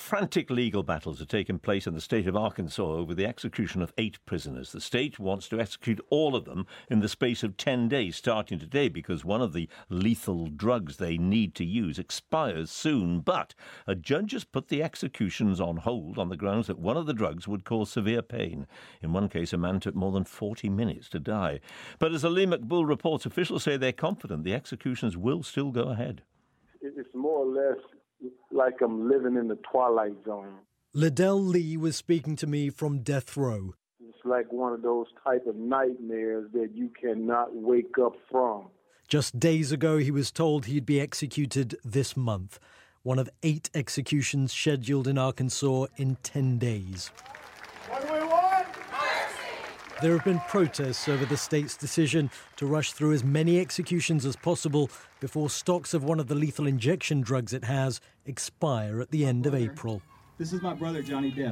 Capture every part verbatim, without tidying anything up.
Frantic legal battles have taken place in the state of Arkansas over the execution of eight prisoners. The state wants to execute all of them in the space of ten days, starting today, because one of the lethal drugs they need to use expires soon. But a judge has put the executions on hold on the grounds that one of the drugs would cause severe pain. In one case, a man took more than forty minutes to die. But as Ali Maqbool reports, officials say they're confident the executions will still go ahead. It's more or less like I'm living in the twilight zone. Liddell Lee was speaking to me from death row. It's like one of those type of nightmares that you cannot wake up from. Just days ago, he was told he'd be executed this month, one of eight executions scheduled in Arkansas in ten days. What do we want? There have been protests over the state's decision to rush through as many executions as possible before stocks of one of the lethal injection drugs it has expire at the end of April. This is my brother, Johnny Depp.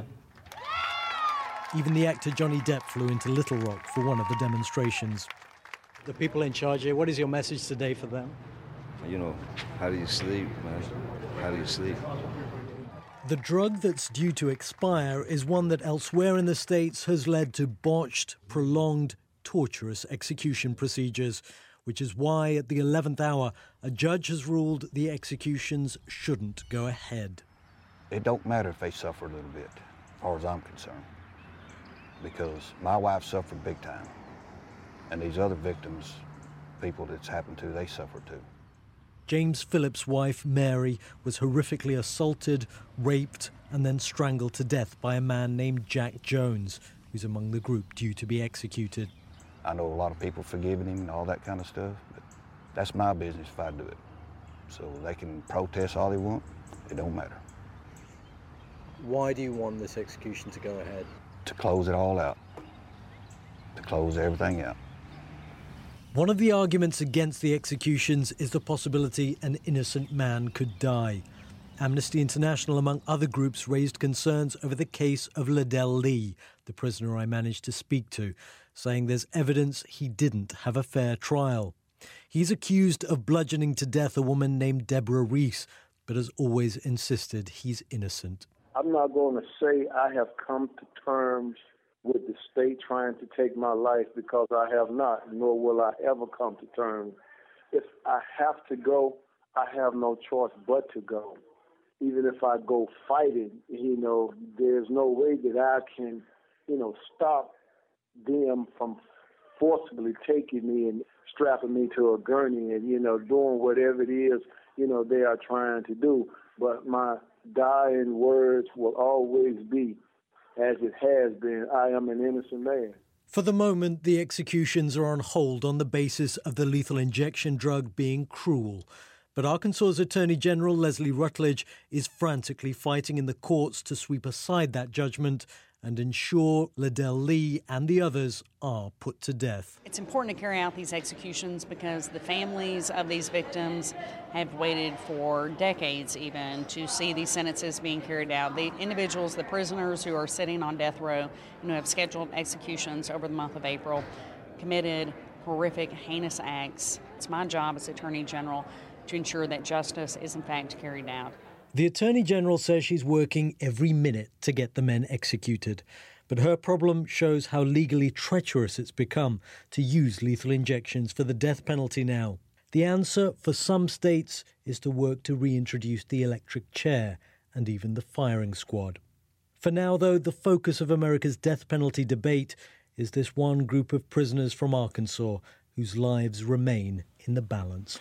Even the actor Johnny Depp flew into Little Rock for one of the demonstrations. The people in charge here, what is your message today for them? You know, how do you sleep, man? How do you sleep? The drug that's due to expire is one that elsewhere in the States has led to botched, prolonged, torturous execution procedures, which is why at the eleventh hour, a judge has ruled the executions shouldn't go ahead. It don't matter if they suffer a little bit, as far as I'm concerned, because my wife suffered big time, and these other victims, people that's happened to, they suffer too. James Phillips' wife, Mary, was horrifically assaulted, raped, and then strangled to death by a man named Jack Jones, who's among the group due to be executed. I know a lot of people forgiving him and all that kind of stuff, but that's my business if I do it. So they can protest all they want, it don't matter. Why do you want this execution to go ahead? To close it all out, to close everything out. One of the arguments against the executions is the possibility an innocent man could die. Amnesty International, among other groups, raised concerns over the case of Liddell Lee, the prisoner I managed to speak to, saying there's evidence he didn't have a fair trial. He's accused of bludgeoning to death a woman named Deborah Reese, but has always insisted he's innocent. I'm not going to say I have come to terms with the state trying to take my life, because I have not, nor will I ever come to terms. If I have to go, I have no choice but to go. Even if I go fighting, you know, there's no way that I can, you know, stop them from forcibly taking me and strapping me to a gurney and, you know, doing whatever it is, you know, they are trying to do. But my dying words will always be, as it has been, I am an innocent man. For the moment, the executions are on hold on the basis of the lethal injection drug being cruel. But Arkansas's Attorney General Leslie Rutledge is frantically fighting in the courts to sweep aside that judgment and ensure Liddell Lee and the others are put to death. It's important to carry out these executions because the families of these victims have waited for decades even to see these sentences being carried out. The individuals, the prisoners who are sitting on death row and who have scheduled executions over the month of April, committed horrific, heinous acts. It's my job as Attorney General to ensure that justice is in fact carried out. The Attorney General says she's working every minute to get the men executed. But her problem shows how legally treacherous it's become to use lethal injections for the death penalty now. The answer for some states is to work to reintroduce the electric chair and even the firing squad. For now, though, the focus of America's death penalty debate is this one group of prisoners from Arkansas whose lives remain in the balance.